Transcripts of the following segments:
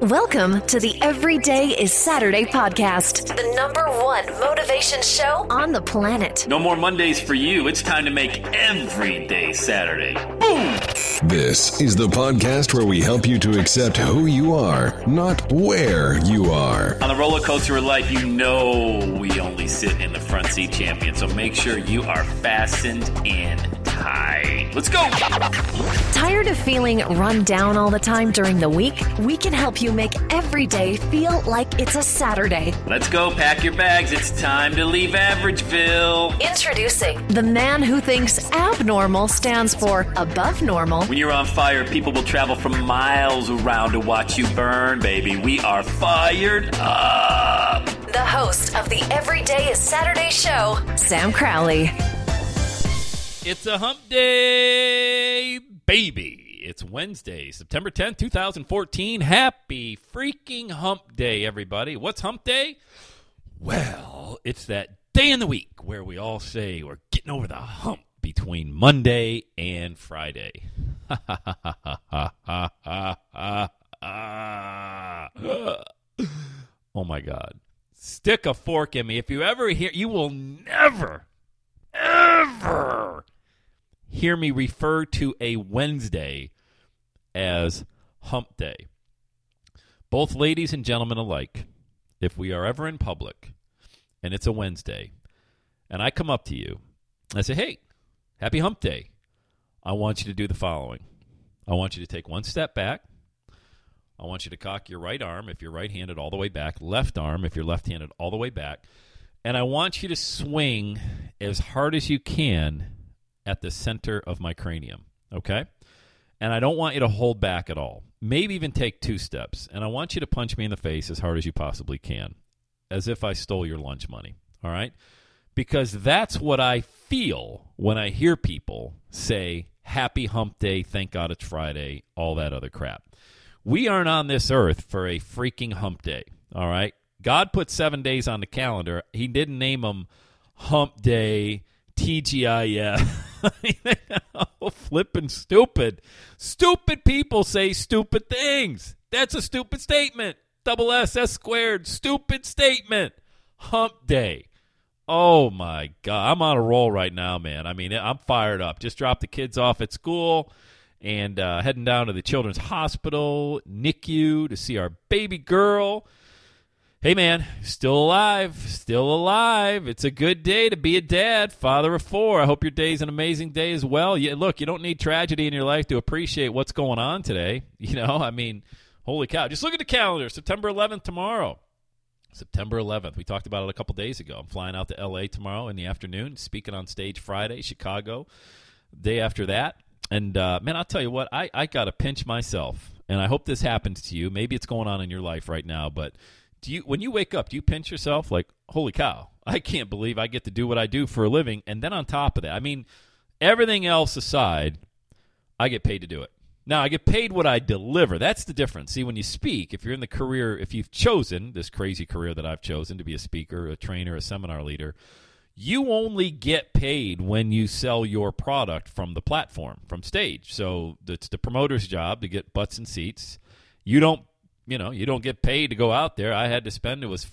Welcome to the Everyday is Saturday podcast, the #1 motivation show on the planet. No more Mondays for you. It's time to make every day Saturday. Boom! This is the podcast where we help you to accept who you are, not where you are. On the roller coaster of life, you know we only sit in the front seat, champion. So make sure you are fastened in tight. Let's go! Tired of feeling run down all the time during the week? We can help you make every day feel like it's a Saturday. Let's go. Pack your bags. It's time to leave Averageville. Introducing the man who thinks abnormal stands for above normal. When you're on fire, people will travel from miles around to watch you burn, baby. We are fired up. The host of the Everyday is Saturday show, Sam Crowley. It's a hump day, baby. It's Wednesday, September 10th, 2014. Happy freaking hump day, everybody. What's hump day? Well, it's that day in the week where we all say we're getting over the hump between Monday and Friday. Oh, my God. Stick a fork in me. If you ever hear, you will never, ever hear me refer to a Wednesday as hump day. Both ladies and gentlemen alike, if we are ever in public and it's a Wednesday and I come up to you, I say, hey, happy hump day. I want you to do the following. I want you to take one step back. I want you to cock your right arm if you're right-handed all the way back, left arm if you're left-handed all the way back, and I want you to swing as hard as you can at the center of my cranium, okay? And I don't want you to hold back at all. Maybe even take 2 steps. And I want you to punch me in the face as hard as you possibly can, as if I stole your lunch money, all right? Because that's what I feel when I hear people say, happy hump day, thank God it's Friday, all that other crap. We aren't on this earth for a freaking hump day, all right? God put 7 days on the calendar. He didn't name them hump day, TGIF. Flipping stupid. Stupid people say stupid things. That's a stupid statement. Double S squared. Stupid statement. Hump day. Oh, my God. I'm on a roll right now, man. I mean, I'm fired up. Just dropped the kids off at school and heading down to the Children's Hospital, NICU, to see our baby girl. Hey, man, still alive, still alive. It's a good day to be a dad, father of 4. I hope your day's an amazing day as well. Look, you don't need tragedy in your life to appreciate what's going on today. You know, I mean, holy cow. Just look at the calendar, September 11th tomorrow. September 11th. We talked about it a couple days ago. I'm flying out to L.A. tomorrow in the afternoon, speaking on stage Friday, Chicago, day after that. And, man, I'll tell you what, I got to pinch myself, and I hope this happens to you. Maybe it's going on in your life right now, but when you wake up, do you pinch yourself like, holy cow, I can't believe I get to do what I do for a living? And then on top of that, I mean, everything else aside, I get paid to do it. Now, I get paid what I deliver. That's the difference. See, when you speak, if you're in the career, if you've chosen this crazy career that I've chosen to be a speaker, a trainer, a seminar leader, you only get paid when you sell your product from the platform, from stage. So it's the promoter's job to get butts and seats. You don't get paid to go out there. I had to spend, it was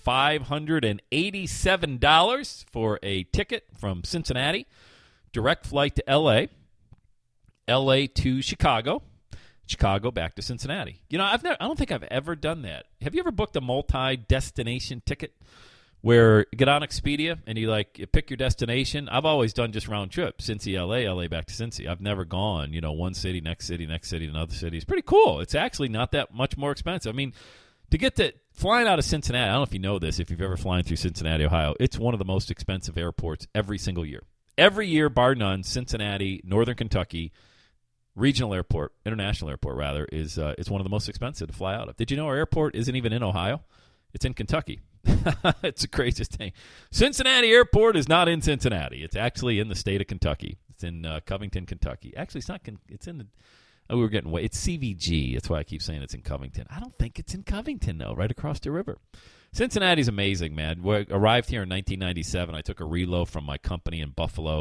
$587 for a ticket from Cincinnati, direct flight to L.A., L.A. to Chicago, Chicago back to Cincinnati. You know, I don't think I've ever done that. Have you ever booked a multi-destination ticket where you get on Expedia and you pick your destination? I've always done just round trip, Cincy, LA back to Cincy. I've never gone, one city, next city, another city. It's pretty cool. It's actually not that much more expensive. I mean, to get to flying out of Cincinnati, I don't know if you know this, if you've ever flown through Cincinnati, Ohio, it's one of the most expensive airports every single year. Every year, bar none, Cincinnati, Northern Kentucky, regional airport, international airport rather, is one of the most expensive to fly out of. Did you know our airport isn't even in Ohio? It's in Kentucky. It's the craziest thing. Cincinnati Airport is not in Cincinnati. It's actually in the state of Kentucky. It's in Covington, Kentucky. Actually, it's not. It's in the. Oh, we were getting way. It's CVG. That's why I keep saying it's in Covington. I don't think it's in Covington though. Right across the river. Cincinnati's amazing, man. We arrived here in 1997. I took a reload from my company in Buffalo.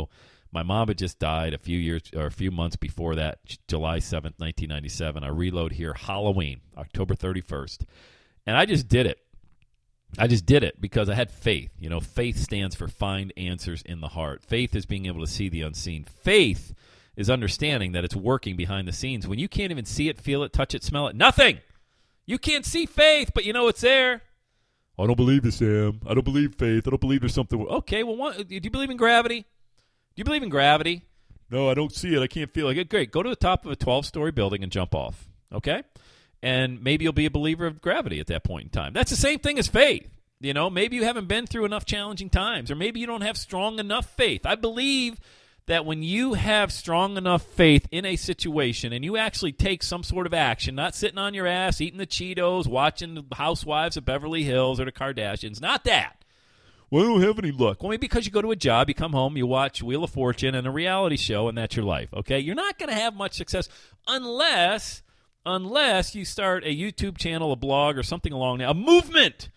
My mom had just died a few months before that, July 7th, 1997. I reload here Halloween, October 31st. And I just did it. I just did it because I had faith. You know, faith stands for find answers in the heart. Faith is being able to see the unseen. Faith is understanding that it's working behind the scenes. When you can't even see it, feel it, touch it, smell it, nothing. You can't see faith, but you know it's there. I don't believe it, Sam. I don't believe faith. I don't believe there's something. Okay, well, do you believe in gravity? Do you believe in gravity? No, I don't see it. I can't feel it. Great. Go to the top of a 12-story building and jump off, okay? And maybe you'll be a believer of gravity at that point in time. That's the same thing as faith. You know, maybe you haven't been through enough challenging times, or maybe you don't have strong enough faith. I believe that when you have strong enough faith in a situation and you actually take some sort of action, not sitting on your ass, eating the Cheetos, watching the Housewives of Beverly Hills or the Kardashians, not that. Well, I don't have any luck. Well, maybe because you go to a job, you come home, you watch Wheel of Fortune and a reality show, and that's your life, okay? You're not going to have much success unless you start a YouTube channel, a blog, or something along that. A movement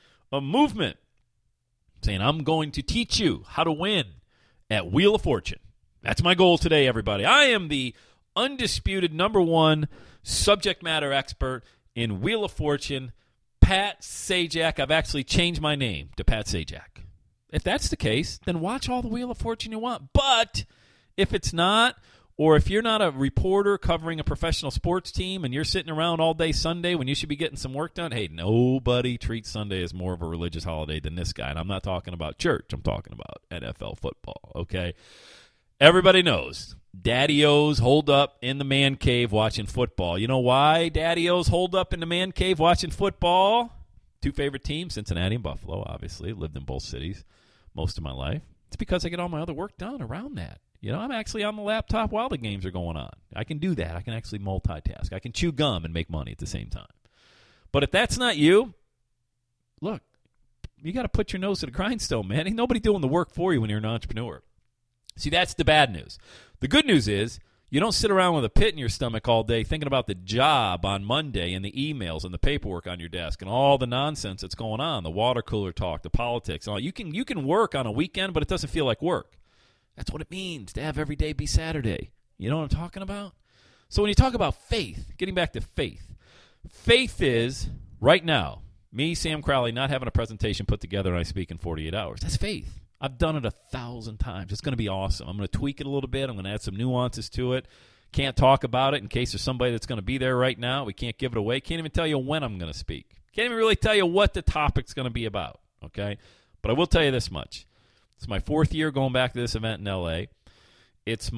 saying, I'm going to teach you how to win at Wheel of Fortune. That's my goal today, everybody. I am the undisputed #1 subject matter expert in Wheel of Fortune, Pat Sajak. I've actually changed my name to Pat Sajak. If that's the case, then watch all the Wheel of Fortune you want. But if it's not, or if you're not a reporter covering a professional sports team and you're sitting around all day Sunday when you should be getting some work done, hey, nobody treats Sunday as more of a religious holiday than this guy. And I'm not talking about church. I'm talking about NFL football, okay? Everybody knows Daddy-O's holed up in the man cave watching football. You know why Daddy-O's holed up in the man cave watching football? Two favorite teams, Cincinnati and Buffalo, obviously. Lived in both cities most of my life. It's because I get all my other work done around that. You know, I'm actually on the laptop while the games are going on. I can do that. I can actually multitask. I can chew gum and make money at the same time. But if that's not you, look, you got to put your nose to the grindstone, man. Ain't nobody doing the work for you when you're an entrepreneur. See, that's the bad news. The good news is you don't sit around with a pit in your stomach all day thinking about the job on Monday and the emails and the paperwork on your desk and all the nonsense that's going on, the water cooler talk, the politics. And all. You can work on a weekend, but it doesn't feel like work. That's what it means to have every day be Saturday. You know what I'm talking about? So when you talk about faith, getting back to faith, faith is, right now, me, Sam Crowley, not having a presentation put together and I speak in 48 hours. That's faith. I've done it 1,000 times. It's going to be awesome. I'm going to tweak it a little bit. I'm going to add some nuances to it. Can't talk about it in case there's somebody that's going to be there right now. We can't give it away. Can't even tell you when I'm going to speak. Can't even really tell you what the topic's going to be about, okay? But I will tell you this much. It's my 4th year going back to this event in L.A. It's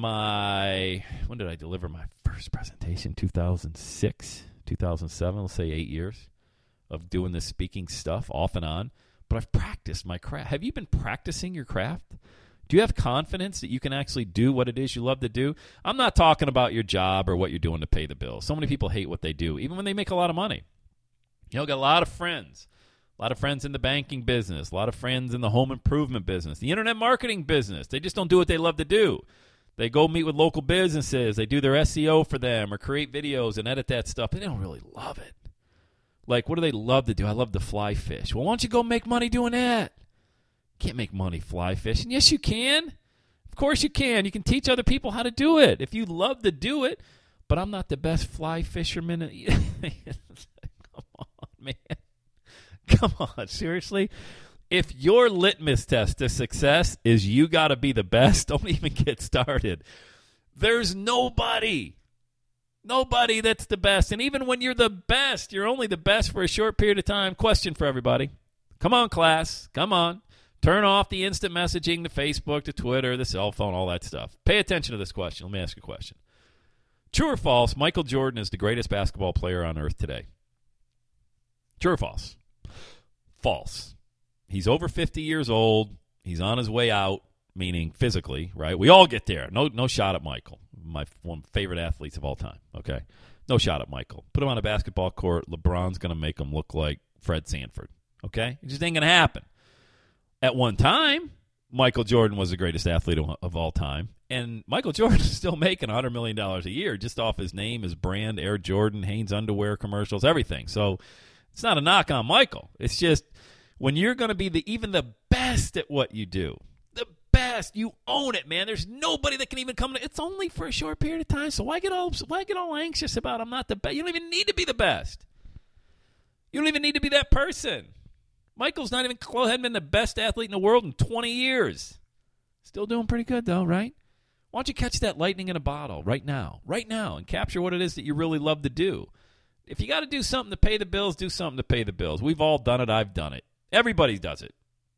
when did I deliver my first presentation? 2006, 2007, let's say 8 years of doing this speaking stuff off and on. But I've practiced my craft. Have you been practicing your craft? Do you have confidence that you can actually do what it is you love to do? I'm not talking about your job or what you're doing to pay the bills. So many people hate what they do, even when they make a lot of money. You know, got a lot of friends. A lot of friends in the banking business. A lot of friends in the home improvement business. The internet marketing business. They just don't do what they love to do. They go meet with local businesses. They do their SEO for them or create videos and edit that stuff. They don't really love it. Like, what do they love to do? I love to fly fish. Well, why don't you go make money doing that? Can't make money fly fishing. Yes, you can. Of course you can. You can teach other people how to do it if you love to do it. But I'm not the best fly fisherman. Come on, man. Come on, seriously? If your litmus test to success is you got to be the best, don't even get started. There's nobody that's the best. And even when you're the best, you're only the best for a short period of time. Question for everybody. Come on, class. Come on. Turn off the instant messaging, the Facebook, the Twitter, the cell phone, all that stuff. Pay attention to this question. Let me ask you a question. True or false, Michael Jordan is the greatest basketball player on earth today? True or false? False. He's over 50 years old. He's on his way out, meaning physically, right? We all get there. No shot at Michael. One of my favorite athletes of all time, okay? No shot at Michael. Put him on a basketball court. LeBron's going to make him look like Fred Sanford, okay? It just ain't going to happen. At one time, Michael Jordan was the greatest athlete of all time, and Michael Jordan is still making $100 million a year just off his name, his brand, Air Jordan, Hanes underwear commercials, everything. So it's not a knock on Michael. It's just when you're going to be even the best at what you do, the best. You own it, man. There's nobody that can even come. It's only for a short period of time, so why get all anxious about I'm not the best? You don't even need to be the best. You don't even need to be that person. Michael's not even close. Hadn't been the best athlete in the world in 20 years. Still doing pretty good, though, right? Why don't you catch that lightning in a bottle right now, and capture what it is that you really love to do? If you got to do something to pay the bills, do something to pay the bills. We've all done it. I've done it. Everybody does it,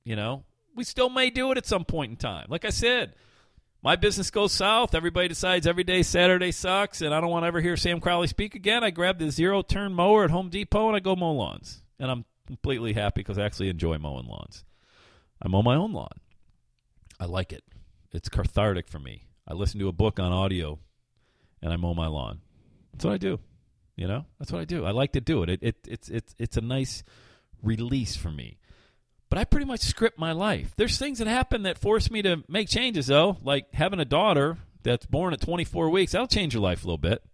We still may do it at some point in time. Like I said, my business goes south. Everybody decides every day Saturday sucks, and I don't want to ever hear Sam Crowley speak again. I grab the zero-turn mower at Home Depot, and I go mow lawns. And I'm completely happy because I actually enjoy mowing lawns. I mow my own lawn. I like it. It's cathartic for me. I listen to a book on audio, and I mow my lawn. That's what I do. That's what I do. I like to do it. It's a nice release for me. But I pretty much script my life. There's things that happen that force me to make changes, though, like having a daughter that's born at 24 weeks. That'll change your life a little bit.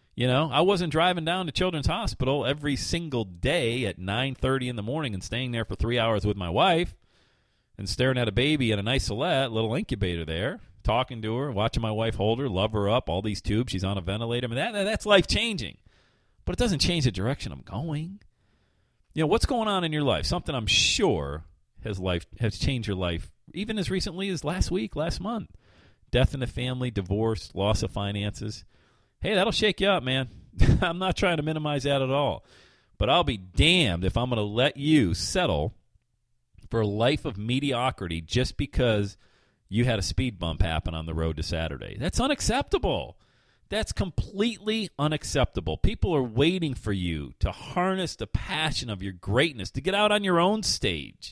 I wasn't driving down to Children's Hospital every single day at 9:30 in the morning and staying there for 3 hours with my wife and staring at a baby in an isolette, little incubator there, talking to her, watching my wife hold her, love her up, all these tubes. She's on a ventilator. I mean, that's life-changing. But it doesn't change the direction I'm going. What's going on in your life? Something I'm sure has changed your life, even as recently as last week, last month. Death in the family, divorce, loss of finances. Hey, that'll shake you up, man. I'm not trying to minimize that at all. But I'll be damned if I'm going to let you settle for a life of mediocrity just because you had a speed bump happen on the road to Saturday. That's unacceptable. That's completely unacceptable. People are waiting for you to harness the passion of your greatness, to get out on your own stage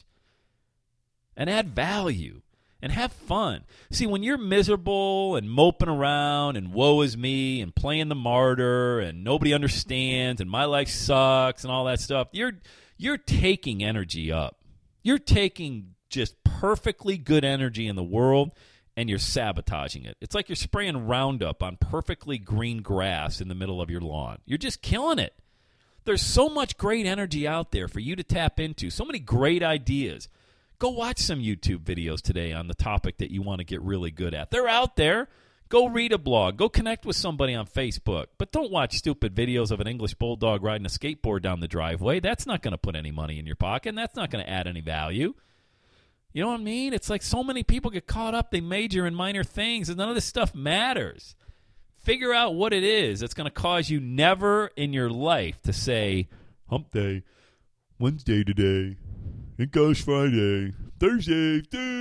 and add value and have fun. See, when you're miserable and moping around and woe is me and playing the martyr and nobody understands and my life sucks and all that stuff, you're taking energy up. You're taking just perfectly good energy in the world, and you're sabotaging it. It's like you're spraying Roundup on perfectly green grass in the middle of your lawn. You're just killing it. There's so much great energy out there for you to tap into, so many great ideas. Go watch some YouTube videos today on the topic that you want to get really good at. They're out there. Go read a blog. Go connect with somebody on Facebook. But don't watch stupid videos of an English bulldog riding a skateboard down the driveway. That's not going to put any money in your pocket, and that's not going to add any value. You know what I mean? It's like so many people get caught up. They major in minor things, and none of this stuff matters. Figure out what it is that's going to cause you never in your life to say, hump day, Wednesday today, it goes Friday, Thursday.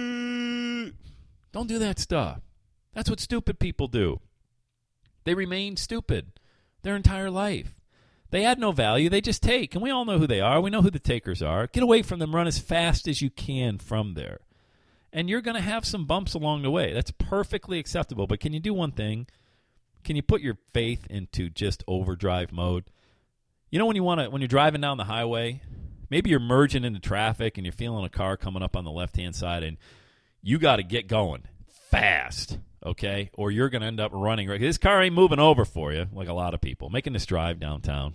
Don't do that stuff. That's what stupid people do. They remain stupid their entire life. They add no value. They just take. And we all know who they are. We know who the takers are. Get away from them. Run as fast as you can from there. And you're going to have some bumps along the way. That's perfectly acceptable. But can you do one thing? Can you put your faith into just overdrive mode? When you're driving down the highway, maybe you're merging into traffic and you're feeling a car coming up on the left-hand side and you got to get going fast. Okay, or you're going to end up running. Right? This car ain't moving over for you, like a lot of people. Making this drive downtown,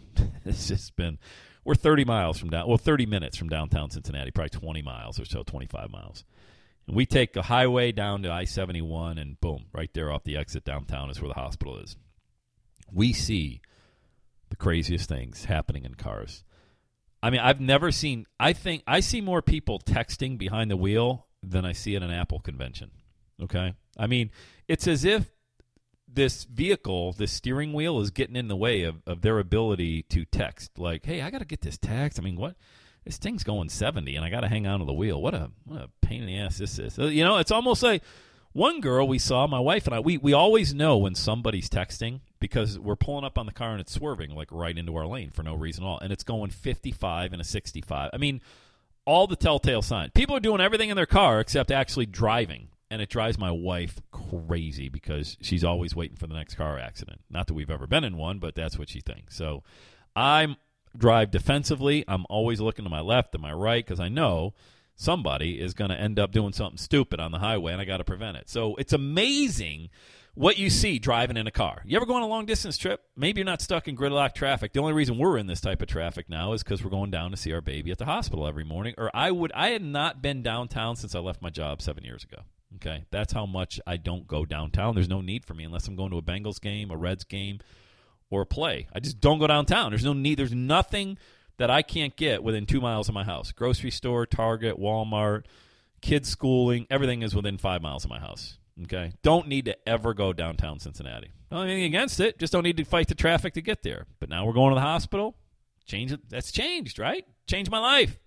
we're 30 minutes from downtown Cincinnati, probably 20 miles or so, 25 miles. And we take a highway down to I-71, and boom, right there off the exit downtown is where the hospital is. We see the craziest things happening in cars. I mean, I think I see more people texting behind the wheel than I see at an Apple convention. Okay? I mean, it's as if this vehicle, this steering wheel, is getting in the way of their ability to text. Like, hey, I got to get this text. I mean, what? This thing's going 70, and I got to hang on to the wheel. What a pain in the ass this is. It's almost like one girl we saw, my wife and I, we always know when somebody's texting because we're pulling up on the car and it's swerving like right into our lane for no reason at all, and it's going 55 and a 65. I mean, all the telltale signs. People are doing everything in their car except actually driving. And it drives my wife crazy because she's always waiting for the next car accident. Not that we've ever been in one, but that's what she thinks. So I drive defensively. I'm always looking to my left and my right because I know somebody is going to end up doing something stupid on the highway, and I got to prevent it. So it's amazing what you see driving in a car. You ever go on a long-distance trip? Maybe you're not stuck in gridlock traffic. The only reason we're in this type of traffic now is because we're going down to see our baby at the hospital every morning. Or I had not been downtown since I left my job 7 years ago. Okay, that's how much I don't go downtown. There's no need for me unless I'm going to a Bengals game, a Reds game, or a play. I just don't go downtown. There's no need. There's nothing that I can't get within 2 miles of my house. Grocery store, Target, Walmart, kids schooling, everything is within 5 miles of my house. Okay, don't need to ever go downtown Cincinnati. Not anything against it, just don't need to fight the traffic to get there. But now we're going to the hospital. Change it. That's changed, right? Changed my life.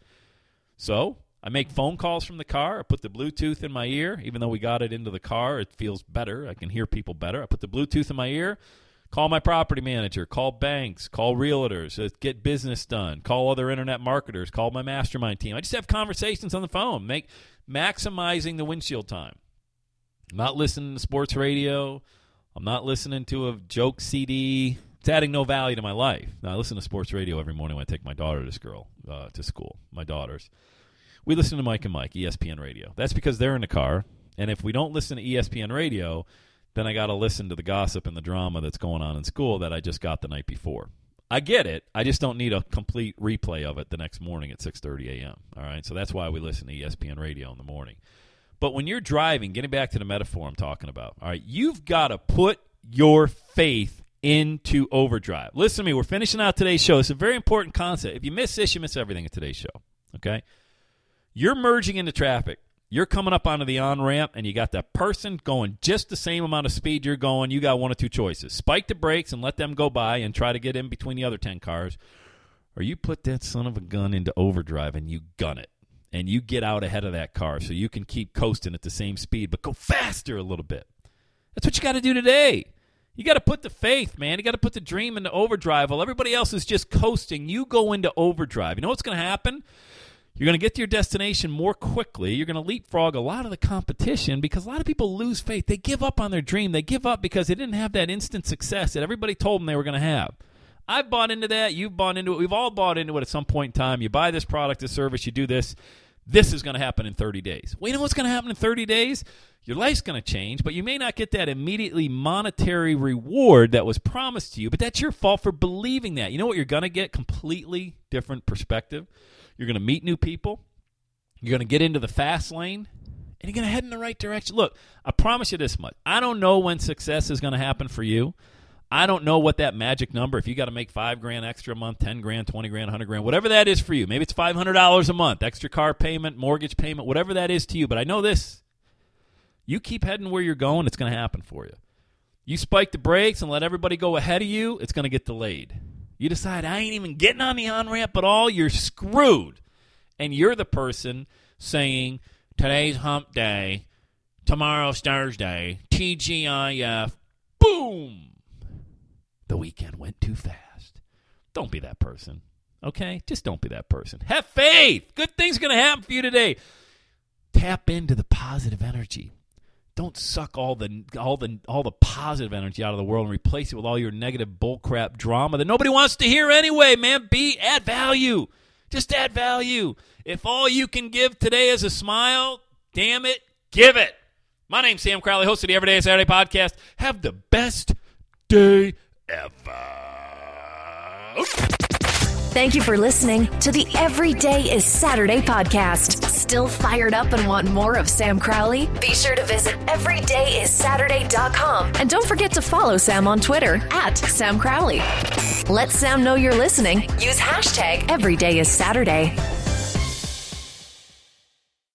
So I make phone calls from the car. I put the Bluetooth in my ear. Even though we got it into the car, it feels better. I can hear people better. I put the Bluetooth in my ear. Call my property manager. Call banks. Call realtors. Get business done. Call other internet marketers. Call my mastermind team. I just have conversations on the phone. Maximizing the windshield time. I'm not listening to sports radio. I'm not listening to a joke CD. It's adding no value to my life. Now, I listen to sports radio every morning when I take my daughter to school, my daughters. We listen to Mike and Mike, ESPN Radio. That's because they're in the car, and if we don't listen to ESPN Radio, then I got to listen to the gossip and the drama that's going on in school that I just got the night before. I get it. I just don't need a complete replay of it the next morning at 6:30 a.m. All right, so that's why we listen to ESPN Radio in the morning. But when you're driving, getting back to the metaphor I'm talking about, all right, you've got to put your faith into overdrive. Listen to me. We're finishing out today's show. It's a very important concept. If you miss this, you miss everything at today's show. Okay? You're merging into traffic. You're coming up onto the on-ramp, and you got that person going just the same amount of speed you're going. You got one of two choices. Spike the brakes and let them go by and try to get in between the other 10 cars, or you put that son of a gun into overdrive and you gun it, and you get out ahead of that car so you can keep coasting at the same speed but go faster a little bit. That's what you got to do today. You got to put the faith, man. You got to put the dream into overdrive. While everybody else is just coasting, you go into overdrive. You know what's going to happen? You're going to get to your destination more quickly. You're going to leapfrog a lot of the competition because a lot of people lose faith. They give up on their dream. They give up because they didn't have that instant success that everybody told them they were going to have. I've bought into that. You've bought into it. We've all bought into it at some point in time. You buy this product, this service, you do this. This is going to happen in 30 days. Well, you know what's going to happen in 30 days? Your life's going to change, but you may not get that immediately monetary reward that was promised to you, but that's your fault for believing that. You know what you're going to get? Completely different perspective. You're going to meet new people. You're going to get into the fast lane, and you're going to head in the right direction. Look, I promise you this much. I don't know when success is going to happen for you. I don't know what that magic number, if you got to make $5,000 extra a month, $10,000, $20,000, $100,000, whatever that is for you. Maybe it's $500 a month, extra car payment, mortgage payment, whatever that is to you. But I know this. You keep heading where you're going, it's going to happen for you. You spike the brakes and let everybody go ahead of you, it's going to get delayed. You decide, I ain't even getting on the on-ramp at all, you're screwed. And you're the person saying, today's hump day, tomorrow's Thursday, TGIF, boom. The weekend went too fast. Don't be that person, okay? Just don't be that person. Have faith. Good things are going to happen for you today. Tap into the positive energy. Don't suck all the positive energy out of the world and replace it with all your negative bullcrap drama that nobody wants to hear anyway, man. Add value. Just add value. If all you can give today is a smile, damn it, give it. My name's Sam Crowley, host of the Everyday Saturday podcast. Have the best day ever. Thank you for listening to the Every Day is Saturday podcast. Still fired up and want more of Sam Crowley? Be sure to visit everydayissaturday.com. And don't forget to follow Sam on Twitter @Sam Crowley. Let Sam know you're listening. Use hashtag EverydayIsSaturday.